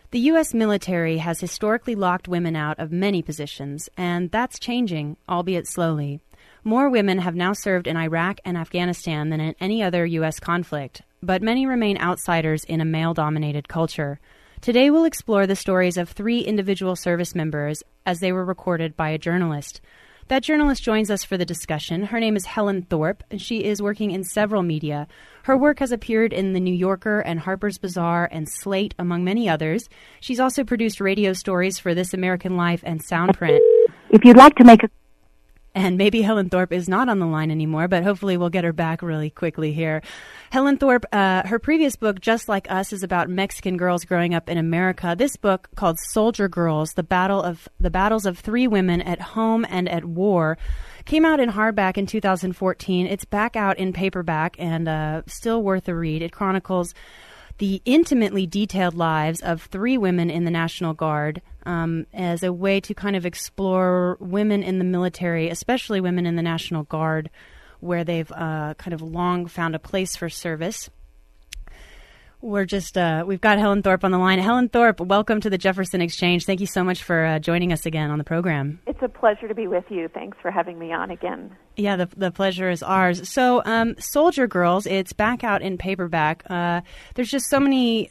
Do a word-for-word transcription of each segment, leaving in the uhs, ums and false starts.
The U S military has historically locked women out of many positions, and that's changing, albeit slowly. More women have now served in Iraq and Afghanistan than in any other U S conflict, but many remain outsiders in a male-dominated culture. Today we'll explore the stories of three individual service members as they were recorded by a journalist. That journalist joins us for the discussion. Her name is Helen Thorpe, and she is working in several media. Her work has appeared in The New Yorker and Harper's Bazaar and Slate, among many others. She's also produced radio stories for This American Life and Soundprint. If you'd like to make a... And maybe Helen Thorpe is not on the line anymore, but hopefully we'll get her back really quickly here. Helen Thorpe, uh, her previous book, Just Like Us, is about Mexican girls growing up in America. This book, called Soldier Girls, the battle of the battles of three women at home and at war, came out in hardback in two thousand fourteen. It's back out in paperback and uh, still worth a read. It chronicles the intimately detailed lives of three women in the National Guard um, as a way to kind of explore women in the military, especially women in the National Guard, where they've uh, kind of long found a place for service. We're just, uh, we've got Helen Thorpe on the line. Helen Thorpe, welcome to the Jefferson Exchange. Thank you so much for uh, joining us again on the program. It's a pleasure to be with you. Thanks for having me on again. Yeah, the the pleasure is ours. So, um, Soldier Girls, it's back out in paperback. Uh, there's just so many,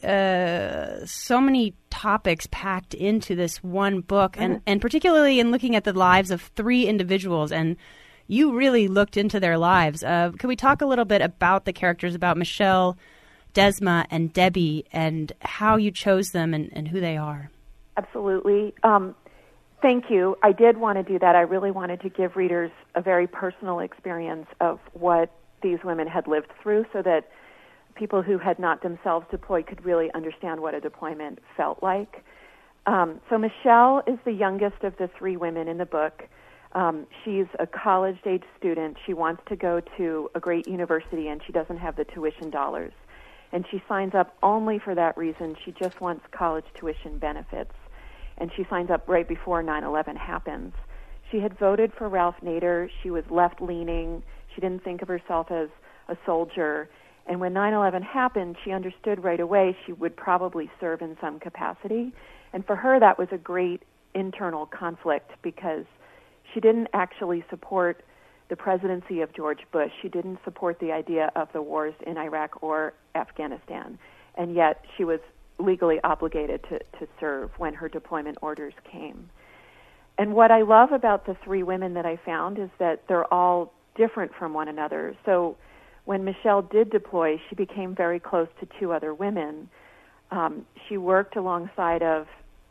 uh, so many topics packed into this one book, mm-hmm. and, and particularly in looking at the lives of three individuals, and you really looked into their lives. Uh, could we talk a little bit about the characters, about Michelle, Desma, and Debbie, and how you chose them and, and who they are? Absolutely. Um, thank you. I did want to do that. I really wanted to give readers a very personal experience of what these women had lived through so that people who had not themselves deployed could really understand what a deployment felt like. Um, so Michelle is the youngest of the three women in the book. Um, she's a college-age student. She wants to go to a great university, and she doesn't have the tuition dollars. And she signs up only for that reason. She just wants college tuition benefits. And she signs up right before nine eleven happens. She had voted for Ralph Nader. She was left-leaning. She didn't think of herself as a soldier. And when nine eleven happened, she understood right away she would probably serve in some capacity. And for her, that was a great internal conflict because she didn't actually support the presidency of George Bush. She didn't support the idea of the wars in Iraq or Afghanistan, and yet she was legally obligated to, to serve when her deployment orders came. And what I love about the three women that I found is that they're all different from one another. So when Michelle did deploy, she became very close to two other women. Um, she worked alongside of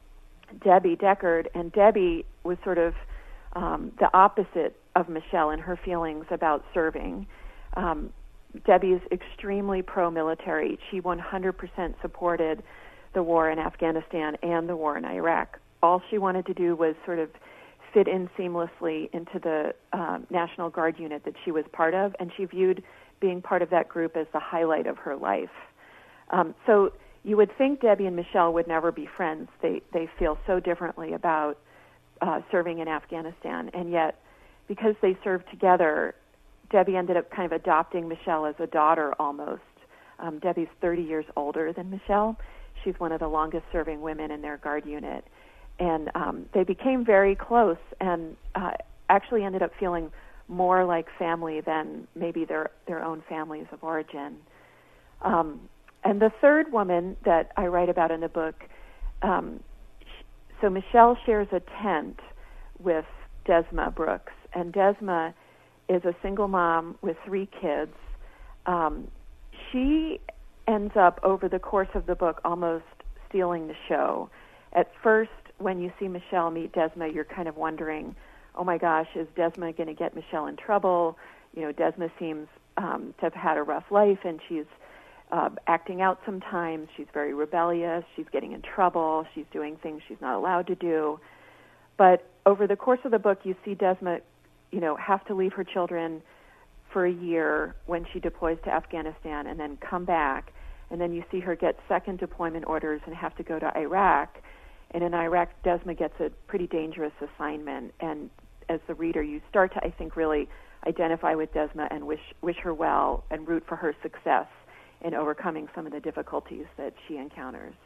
Debbie Deckard, and Debbie was sort of um, the opposite of Michelle in her feelings about serving. Um, Debbie is extremely pro-military. She one hundred percent supported the war in Afghanistan and the war in Iraq. All she wanted to do was sort of fit in seamlessly into the uh, National Guard unit that she was part of, and she viewed being part of that group as the highlight of her life. Um, so you would think Debbie and Michelle would never be friends. They they feel so differently about uh, serving in Afghanistan, and yet because they served together, Debbie ended up kind of adopting Michelle as a daughter almost. Um, Debbie's thirty years older than Michelle. She's one of the longest-serving women in their Guard unit. And um, they became very close and uh, actually ended up feeling more like family than maybe their, their own families of origin. Um, and the third woman that I write about in the book, um, sh- so Michelle shares a tent with Desma Brooks. And Desma is a single mom with three kids. Um, she ends up, over the course of the book, almost stealing the show. At first, when you see Michelle meet Desma, you're kind of wondering, oh my gosh, is Desma going to get Michelle in trouble? You know, Desma seems um, to have had a rough life, and she's uh, acting out sometimes. She's very rebellious. She's getting in trouble. She's doing things she's not allowed to do. But over the course of the book, you see Desma, you know, have to leave her children for a year when she deploys to Afghanistan and then come back. And then you see her get second deployment orders and have to go to Iraq. And in Iraq, Desma gets a pretty dangerous assignment. And as the reader, you start to, I think, really identify with Desma and wish wish her well and root for her success in overcoming some of the difficulties that she encounters.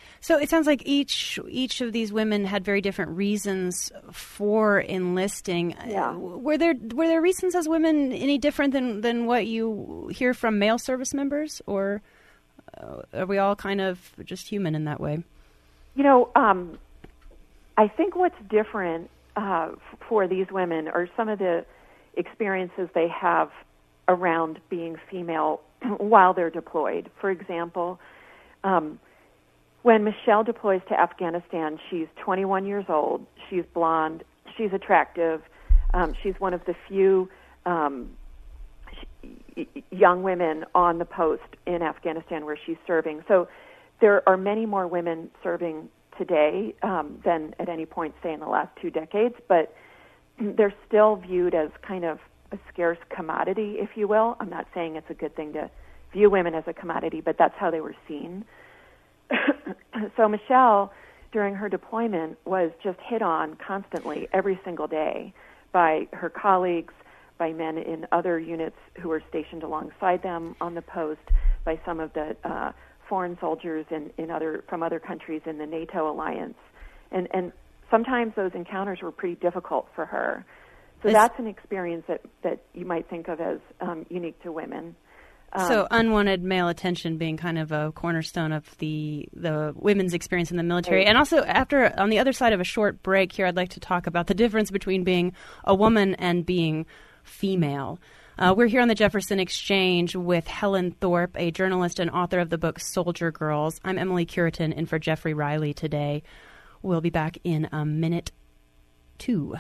So it sounds like each each of these women had very different reasons for enlisting. Yeah. Uh, were there were there reasons as women any different than, than what you hear from male service members, or uh, are we all kind of just human in that way? You know, um, I think what's different uh, f- for these women are some of the experiences they have around being female while they're deployed. For example, um, when Michelle deploys to Afghanistan, she's twenty-one years old, she's blonde, she's attractive, um, she's one of the few um, sh- young women on the post in Afghanistan where she's serving. So there are many more women serving today um, than at any point, say, in the last two decades, but they're still viewed as kind of a scarce commodity, if you will. I'm not saying it's a good thing to view women as a commodity, but that's how they were seen. So Michelle, during her deployment, was just hit on constantly every single day by her colleagues, by men in other units who were stationed alongside them on the post, by some of the uh, foreign soldiers in, in other from other countries in the NATO alliance. And, and sometimes those encounters were pretty difficult for her. So It's, that's an experience that, that you might think of as um, unique to women. Um, so unwanted male attention being kind of a cornerstone of the the women's experience in the military. Right. And also, after on the other side of a short break here, I'd like to talk about the difference between being a woman and being female. Uh, we're here on the Jefferson Exchange with Helen Thorpe, a journalist and author of the book Soldier Girls. I'm Emily Curitin, in for Jeffrey Riley today. We'll be back in a minute two.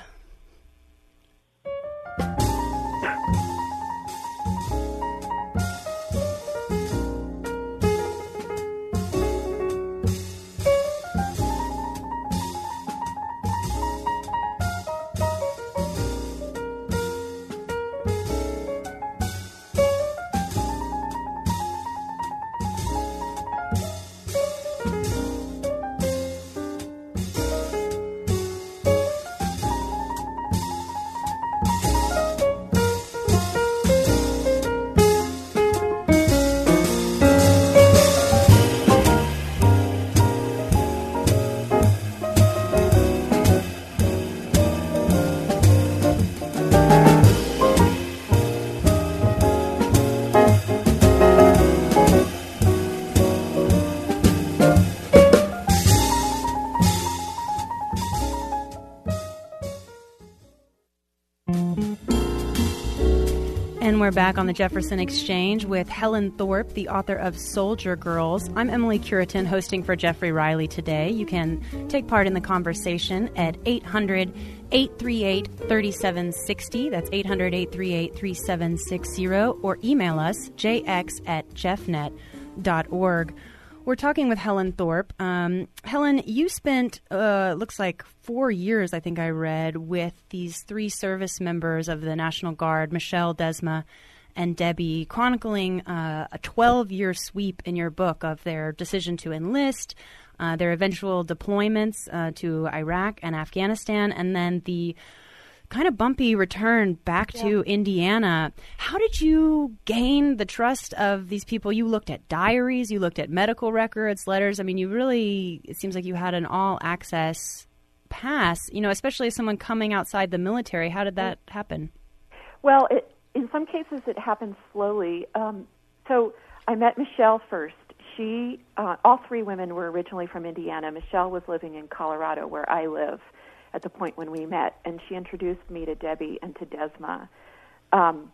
And we're back on the Jefferson Exchange with Helen Thorpe, the author of Soldier Girls. I'm Emily Curitin, hosting for Jeffrey Riley today. You can take part in the conversation at eight hundred, eight three eight, three seven six zero. That's eight hundred, eight three eight, three seven six zero. Or email us, j x at jeffnet dot org. We're talking with Helen Thorpe. Um, Helen, you spent, uh, looks like four years, I think I read, with these three service members of the National Guard, Michelle, Desma, and Debbie, chronicling uh, a twelve-year sweep in your book of their decision to enlist, uh, their eventual deployments uh, to Iraq and Afghanistan, and then the kind of bumpy return back yeah. to Indiana. How did you gain the trust of these people? You looked at diaries, you looked at medical records, letters. I mean, you really, it seems like you had an all-access pass, you know, especially as someone coming outside the military. How did that happen? Well, it, in some cases it happened slowly. Um, so I met Michelle first. She, uh, all three women were originally from Indiana. Michelle was living in Colorado, where I live, at the point when we met, and she introduced me to Debbie and to Desma. Um,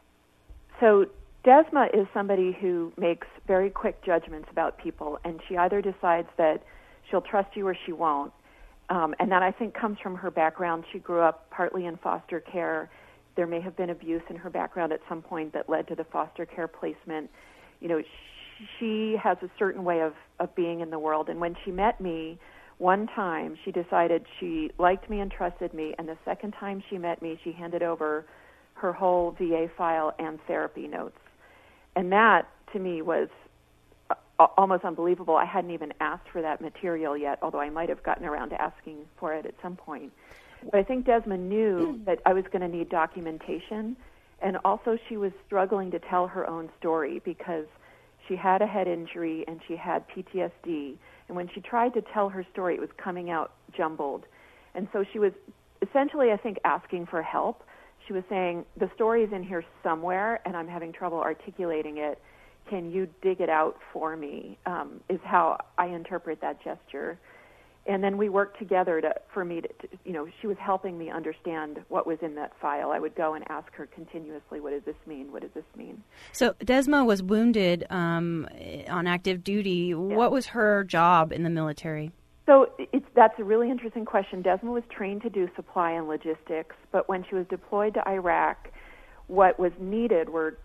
so Desma is somebody who makes very quick judgments about people, and she either decides that she'll trust you or she won't. Um, and that, I think, comes from her background. She grew up partly in foster care. There may have been abuse in her background at some point that led to the foster care placement. You know, she has a certain way of, of being in the world, and when she met me, one time, she decided she liked me and trusted me, and the second time she met me, she handed over her whole V A file and therapy notes. And that, to me, was uh, almost unbelievable. I hadn't even asked for that material yet, although I might have gotten around to asking for it at some point. But I think Desmond knew that I was going to need documentation, and also she was struggling to tell her own story because she had a head injury and she had P T S D, And when she tried to tell her story, it was coming out jumbled. And so she was essentially, I think, asking for help. She was saying, the story is in here somewhere, and I'm having trouble articulating it. Can you dig it out for me, um, is how I interpret that gesture. And then we worked together to, for me to, to, you know, she was helping me understand what was in that file. I would go and ask her continuously, what does this mean? What does this mean? So Desma was wounded um, on active duty. Yeah. What was her job in the military? So it's, that's a really interesting question. Desma was trained to do supply and logistics, but when she was deployed to Iraq, what was needed were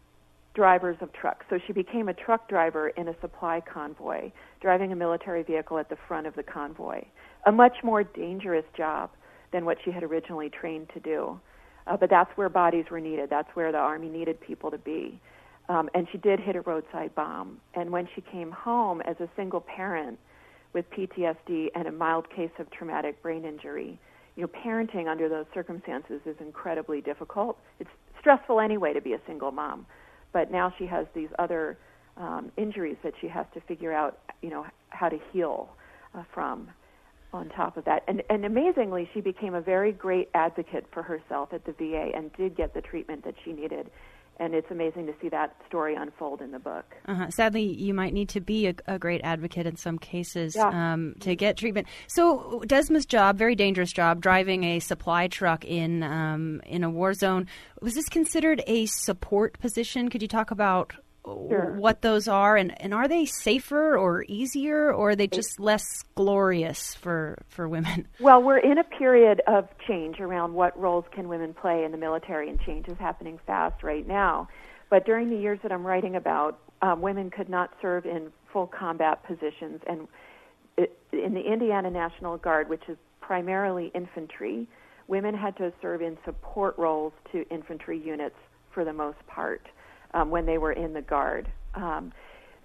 drivers of trucks. So she became a truck driver in a supply convoy, driving a military vehicle at the front of the convoy, a much more dangerous job than what she had originally trained to do. Uh, but that's where bodies were needed. That's where the Army needed people to be. Um, and she did hit a roadside bomb. And when she came home as a single parent with P T S D and a mild case of traumatic brain injury, you know, parenting under those circumstances is incredibly difficult. It's stressful anyway to be a single mom. But now she has these other um, injuries that she has to figure out, you know, how to heal uh, from on top of that. And, and amazingly, she became a very great advocate for herself at the V A and did get the treatment that she needed. And it's amazing to see that story unfold in the book. Uh-huh. Sadly, you might need to be a, a great advocate in some cases yeah. um, to get treatment. So Desma's job, very dangerous job, driving a supply truck in um, in a war zone, was this considered a support position? Could you talk about Sure. what those are, and, and are they safer or easier, or are they just less glorious for, for women? Well, we're in a period of change around what roles can women play in the military, and change is happening fast right now. But during the years that I'm writing about, um, women could not serve in full combat positions. And it, in the Indiana National Guard, which is primarily infantry, women had to serve in support roles to infantry units for the most part. Um, when they were in the Guard. Um,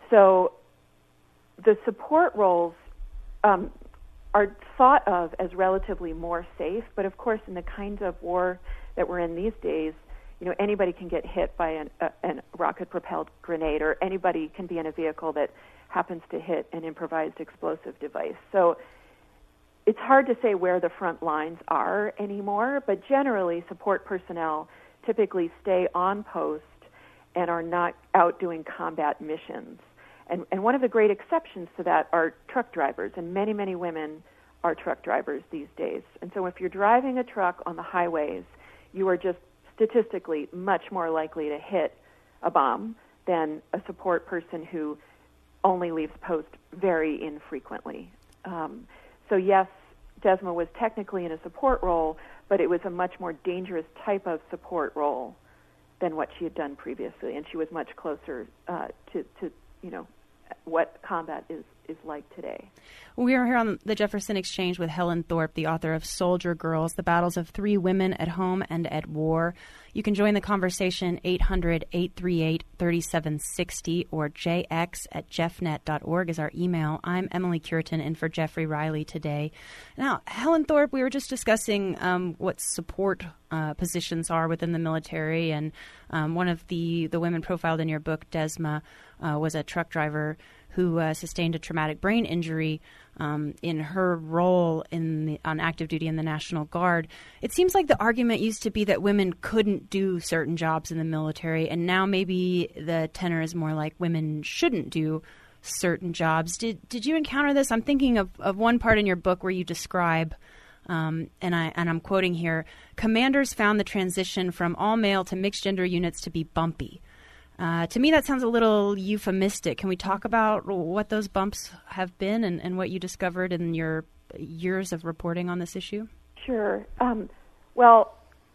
so the support roles um, are thought of as relatively more safe, but of course in the kinds of war that we're in these days, you know, anybody can get hit by an, a, an rocket-propelled grenade, or anybody can be in a vehicle that happens to hit an improvised explosive device. So it's hard to say where the front lines are anymore, but generally support personnel typically stay on post and are not out doing combat missions. And, and one of the great exceptions to that are truck drivers, and many, many women are truck drivers these days. And so if you're driving a truck on the highways, you are just statistically much more likely to hit a bomb than a support person who only leaves post very infrequently. Um, so yes, Desma was technically in a support role, but it was a much more dangerous type of support role than what she had done previously, and she was much closer uh, to, to, you know, what combat is, is like today. We are here on the Jefferson Exchange with Helen Thorpe, the author of Soldier Girls, The Battles of Three Women at Home and at War. You can join the conversation, eight hundred, eight three eight, three seven six zero, or j x at jeffnet dot org is our email. I'm Emily Curitin, in for Jeffrey Riley today. Now, Helen Thorpe, we were just discussing um, what support uh, positions are within the military, and um, one of the, the women profiled in your book, Desma, uh, was a truck driver who uh, sustained a traumatic brain injury um, in her role in the, on active duty in the National Guard. It seems like the argument used to be that women couldn't do certain jobs in the military, and now maybe the tenor is more like women shouldn't do certain jobs. Did did you encounter this? I'm thinking of, of one part in your book where you describe, um, and I and I'm quoting here, commanders found the transition from all male to mixed gender units to be bumpy. Uh, to me, that sounds a little euphemistic. Can we talk about what those bumps have been, and, and what you discovered in your years of reporting on this issue? Sure. Um, well,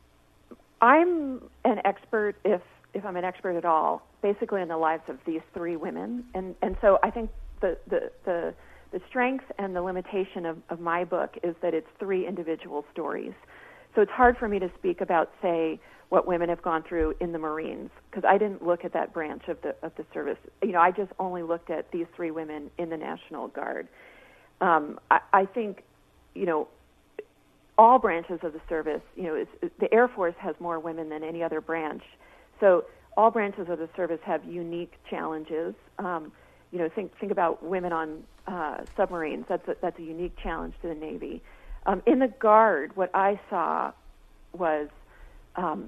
I'm an expert, if if I'm an expert at all, basically in the lives of these three women, and and so I think the the the, the strength and the limitation of, of my book is that it's three individual stories. So it's hard for me to speak about, say, what women have gone through in the Marines, because I didn't look at that branch of the of the service. You know, I just only looked at these three women in the National Guard. Um, I, I think, you know, all branches of the service, you know, it's, the Air Force has more women than any other branch. So all branches of the service have unique challenges. Um, you know, think think about women on uh, submarines. That's a, that's a unique challenge to the Navy. Um, in the Guard, what I saw was um,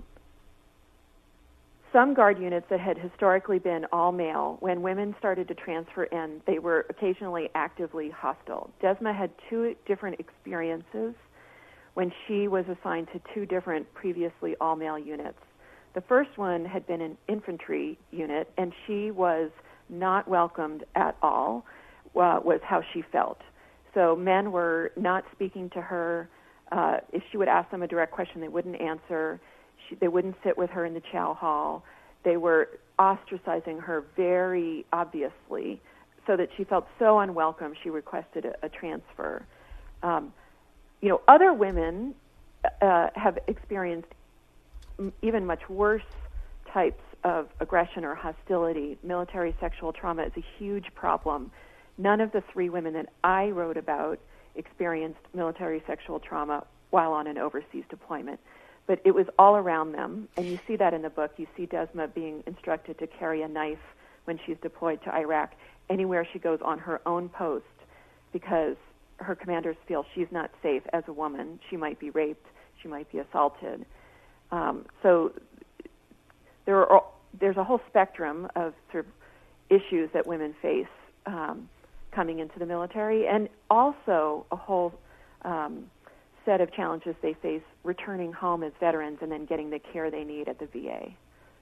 some Guard units that had historically been all male. When women started to transfer in, they were occasionally actively hostile. Desma had two different experiences when she was assigned to two different previously all-male units. The first one had been an infantry unit, and she was not welcomed at all, uh, was how she felt. So men were not speaking to her. Uh, if she would ask them a direct question, they wouldn't answer. She, they wouldn't sit with her in the chow hall. They were ostracizing her very obviously, so that she felt so unwelcome, she requested a, a transfer. Um, you know, other women uh, have experienced even much worse types of aggression or hostility. Military sexual trauma is a huge problem. None of the three women that I wrote about experienced military sexual trauma while on an overseas deployment, but it was all around them, and you see that in the book. You see Desma being instructed to carry a knife when she's deployed to Iraq anywhere she goes on her own post, because her commanders feel she's not safe as a woman. She might be raped. She might be assaulted. Um, so there are, there's a whole spectrum of sort of issues that women face um, coming into the military, and also a whole um, set of challenges they face returning home as veterans and then getting the care they need at the V A.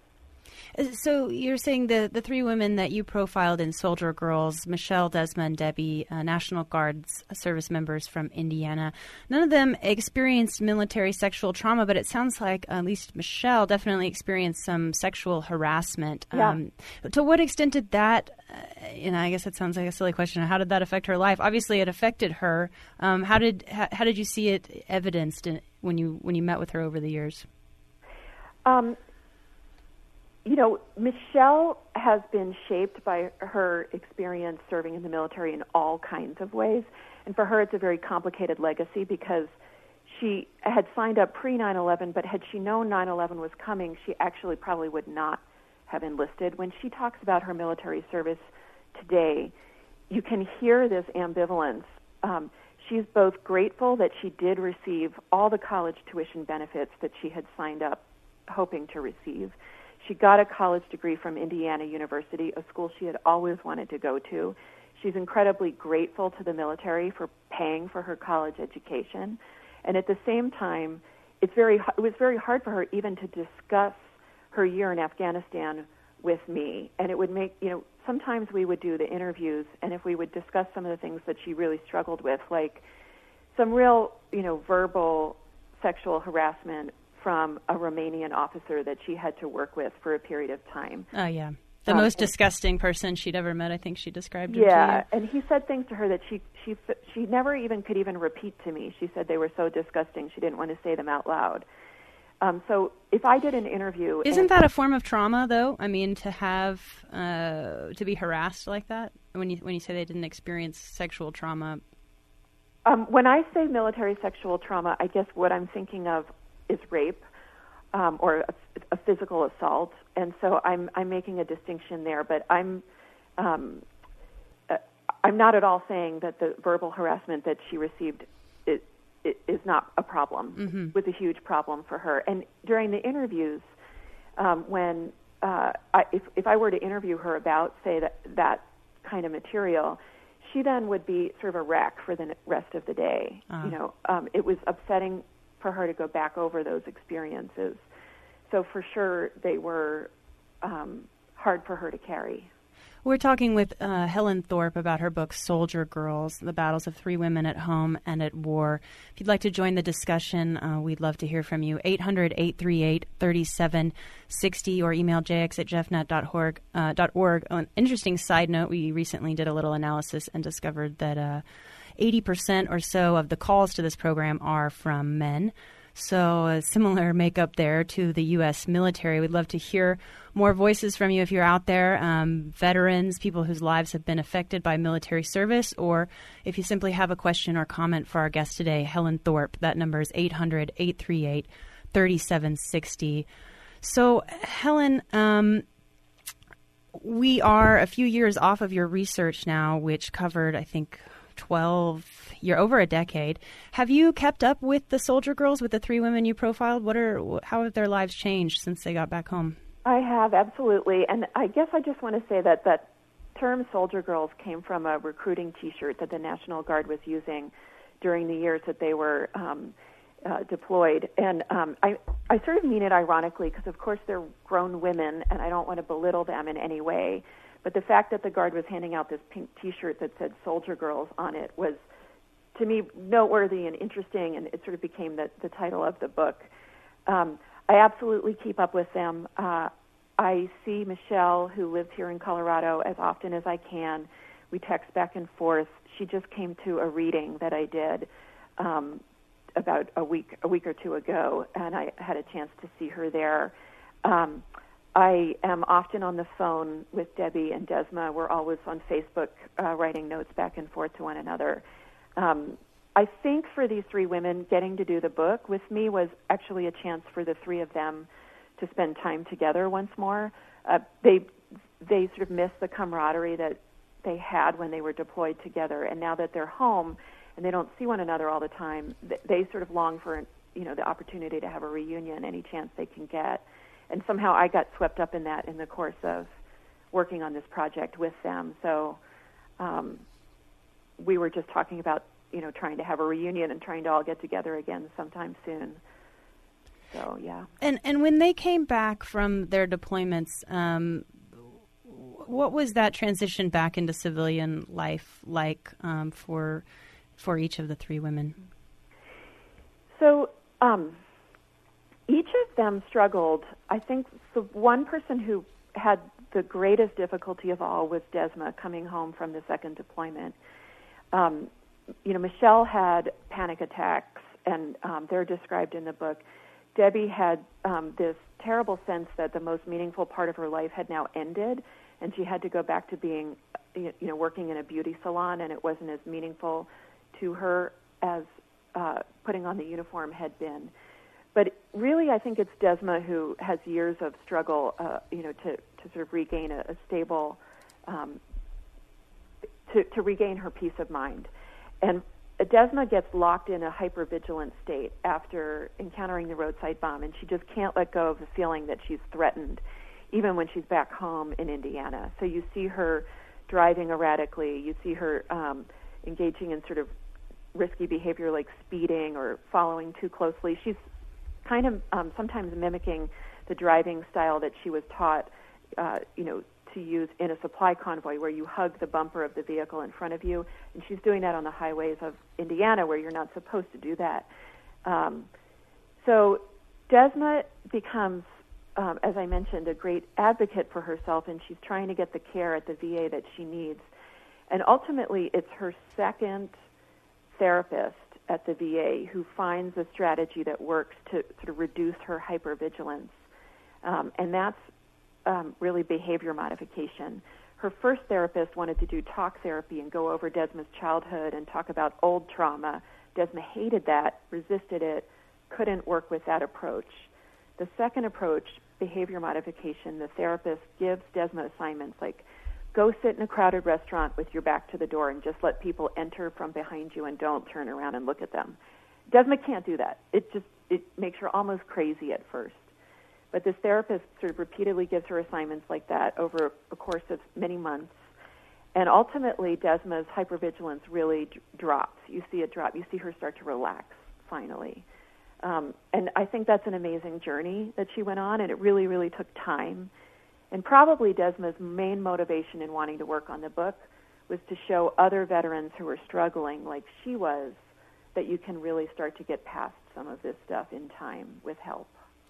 So you're saying the, the three women that you profiled in Soldier Girls, Michelle, Desma, and Debbie, uh, National Guard's service members from Indiana, none of them experienced military sexual trauma, but it sounds like at least Michelle definitely experienced some sexual harassment. Yeah. Um, to what extent did that, uh, you know, I guess it sounds like a silly question, how did that affect her life? Obviously it affected her. Um, how did how, how did you see it evidenced in, when you when you met with her over the years? Um. You know, Michelle has been shaped by her experience serving in the military in all kinds of ways. And for her, it's a very complicated legacy because she had signed up pre nine eleven, but had she known nine eleven was coming, she actually probably would not have enlisted. When she talks about her military service today, you can hear this ambivalence. Um, she's both grateful that she did receive all the college tuition benefits that she had signed up hoping to receive. She got a college degree from Indiana University, a school she had always wanted to go to. She's incredibly grateful to the military for paying for her college education. And at the same time, it's very it was very hard for her even to discuss her year in Afghanistan with me. And it would make, you know, sometimes we would do the interviews, and if we would discuss some of the things that she really struggled with, like some real, you know, verbal sexual harassment from a Romanian officer that she had to work with for a period of time. Oh, yeah. The um, most disgusting person she'd ever met, I think she described him yeah, to you. and he said things to her that she, she, she never even could even repeat to me. She said they were so disgusting she didn't want to say them out loud. Um, so if I did an interview... Isn't that a form of trauma, though? I mean, to have, uh, to be harassed like that? When you, when you say they didn't experience sexual trauma? Um, when I say military sexual trauma, I guess what I'm thinking of is rape um, or a, a physical assault, and so I'm I'm making a distinction there. But I'm um, uh, I'm not at all saying that the verbal harassment that she received is, is not a problem. Mm-hmm. It was a huge problem for her. And during the interviews, um, when uh, I, if if I were to interview her about, say, that that kind of material, she then would be sort of a wreck for the rest of the day. Uh-huh. You know, um, it was upsetting for her to go back over those experiences. So for sure, they were um, hard for her to carry. We're talking with uh, Helen Thorpe about her book, Soldier Girls, The Battles of Three Women at Home and at War. If you'd like to join the discussion, uh, we'd love to hear from you. eight hundred, eight three eight, three seven six zero or email j x at jeffnet dot org. Uh, .org. An interesting side note, we recently did a little analysis and discovered that uh, eighty percent or so of the calls to this program are from men. So a similar makeup there to the U S military. We'd love to hear more voices from you if you're out there, um, veterans, people whose lives have been affected by military service, or if you simply have a question or comment for our guest today, Helen Thorpe. That number is eight hundred, eight three eight, three seven six zero. So, Helen, um, we are a few years off of your research now, which covered, I think, twelve, you're over a decade. Have you kept up with the Soldier Girls, with the three women you profiled? What are, how have their lives changed since they got back home? I have, absolutely. And I guess I just want to say that that term Soldier Girls came from a recruiting T-shirt that the National Guard was using during the years that they were um, uh, deployed. And um, I, I sort of mean it ironically because, of course, they're grown women, and I don't want to belittle them in any way. But the fact that the Guard was handing out this pink T-shirt that said Soldier Girls on it was, to me, noteworthy and interesting, and it sort of became the, the title of the book. Um, I absolutely keep up with them. Uh, I see Michelle, who lives here in Colorado, as often as I can. We text back and forth. She just came to a reading that I did um, about a week, a week or two ago, and I had a chance to see her there. Um, I am often on the phone with Debbie and Desma. We're always on Facebook uh, writing notes back and forth to one another. Um, I think for these three women, getting to do the book with me was actually a chance for the three of them to spend time together once more. Uh, they they sort of miss the camaraderie that they had when they were deployed together, and now that they're home and they don't see one another all the time, they sort of long for, you know, the opportunity to have a reunion any chance they can get. And somehow I got swept up in that in the course of working on this project with them. So um, we were just talking about, you know, trying to have a reunion and trying to all get together again sometime soon. So, yeah. And and when they came back from their deployments, um, what was that transition back into civilian life like um, for for each of the three women? So um, each of them struggled. I think the one person who had the greatest difficulty of all was Desma, coming home from the second deployment. Um, you know, Michelle had panic attacks, and um, they're described in the book. Debbie had um, this terrible sense that the most meaningful part of her life had now ended, and she had to go back to being, you know, working in a beauty salon, and it wasn't as meaningful to her as uh, putting on the uniform had been. But really, I think it's Desma who has years of struggle, uh, you know, to, to sort of regain a, a stable, um, to, to regain her peace of mind. And Desma gets locked in a hypervigilant state after encountering the roadside bomb, and she just can't let go of the feeling that she's threatened, even when she's back home in Indiana. So you see her driving erratically. You see her um, engaging in sort of risky behavior like speeding or following too closely. She's kind of um, sometimes mimicking the driving style that she was taught, uh, you know, to use in a supply convoy where you hug the bumper of the vehicle in front of you, and she's doing that on the highways of Indiana where you're not supposed to do that. Um, so Desma becomes, um, as I mentioned, a great advocate for herself, and she's trying to get the care at the V A that she needs. And ultimately, it's her second therapist at the V A who finds a strategy that works to sort of reduce her hypervigilance, um, and that's Um, really behavior modification. Her first therapist wanted to do talk therapy and go over Desma's childhood and talk about old trauma. Desma hated that, resisted it, couldn't work with that approach. The second approach, behavior modification, the therapist gives Desma assignments like, go sit in a crowded restaurant with your back to the door and just let people enter from behind you and don't turn around and look at them. Desma can't do that. It just it makes her almost crazy at first. But this therapist sort of repeatedly gives her assignments like that over a course of many months. And ultimately, Desma's hypervigilance really d- drops. You see it drop. You see her start to relax, finally. Um, and I think that's an amazing journey that she went on, and it really, really took time. And probably Desma's main motivation in wanting to work on the book was to show other veterans who were struggling like she was that you can really start to get past some of this stuff in time with help.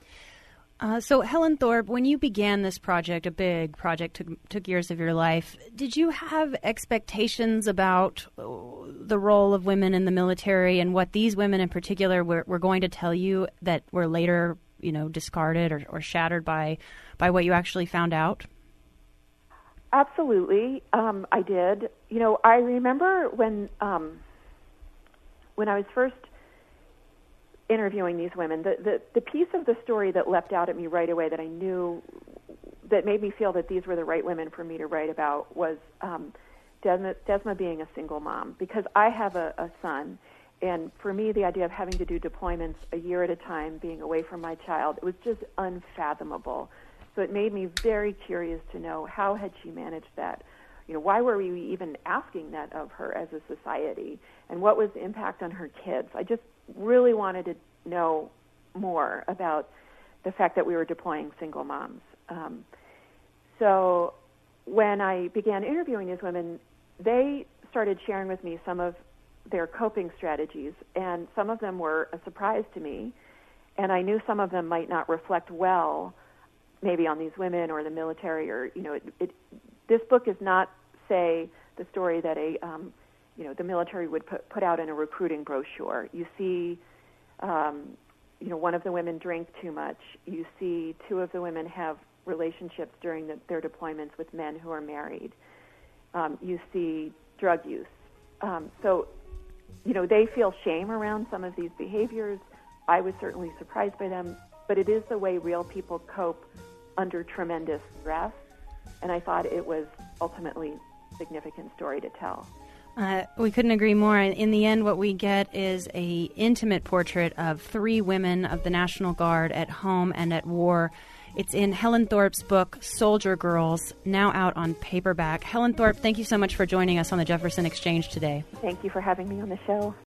Uh, so, Helen Thorpe, when you began this project, a big project, took, took years of your life, did you have expectations about the role of women in the military and what these women in particular were, were going to tell you that were later, you know, discarded or, or shattered by, by what you actually found out? Absolutely, um, I did. You know, I remember when um, when I was first interviewing these women, the, the, the piece of the story that leapt out at me right away that I knew that made me feel that these were the right women for me to write about was um, Desma, Desma being a single mom, because I have a, a son, and for me, the idea of having to do deployments a year at a time, being away from my child, it was just unfathomable. So it made me very curious to know, how had she managed that? You know, why were we even asking that of her as a society? And what was the impact on her kids? I just really wanted to know more about the fact that we were deploying single moms. Um, so when I began interviewing these women, they started sharing with me some of their coping strategies, and some of them were a surprise to me, and I knew some of them might not reflect well maybe on these women or the military, or, you know, it, it, this book is not, say, the story that a, um, you know, the military would put, put out in a recruiting brochure. You see, um, you know, one of the women drink too much. You see two of the women have relationships during the, their deployments with men who are married. Um, you see drug use. Um, so, you know, they feel shame around some of these behaviors. I was certainly surprised by them, but it is the way real people cope under tremendous stress, and I thought it was ultimately a significant story to tell. Uh, we couldn't agree more. In the end, what we get is a intimate portrait of three women of the National Guard at home and at war. It's in Helen Thorp's book, Soldier Girls, now out on paperback. Helen Thorp, thank you so much for joining us on the Jefferson Exchange today. Thank you for having me on the show.